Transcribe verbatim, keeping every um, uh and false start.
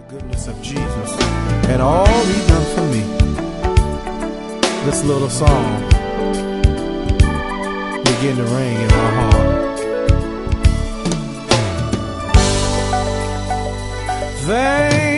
goodness of Jesus and all He done for me. This little song begin to ring in my heart. Thank